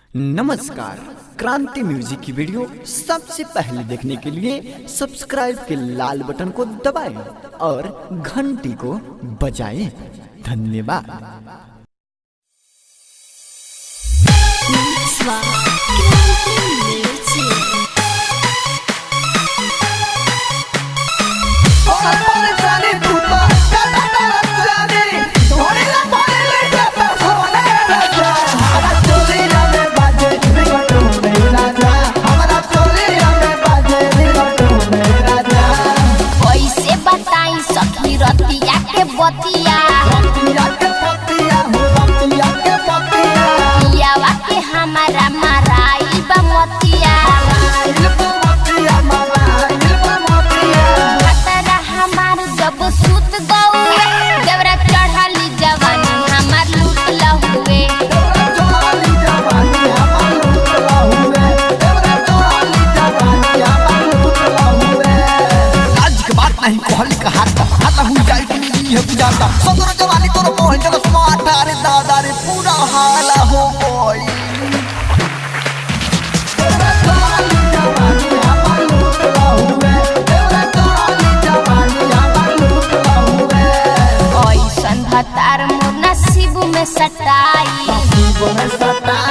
नमस्कार। क्रांति म्यूजिक की वीडियो सबसे पहले देखने के लिए सब्सक्राइब के लाल बटन को दबाएं और घंटी को बजाएं। धन्यवाद। हमारा मराई बमतिया खतरा हमार जब सूत गऊ जबरा चढ़ली जवानी हमार लूट लहुए आज के बात नहीं कहल कहा हल्ला हो जाए कि नहीं है बुझाता सदर जवानी तोर मोह जब स्मार्ट रे दादा रे पूरा हाला हो गई ऐसन भतार मोर नसीब में सटाई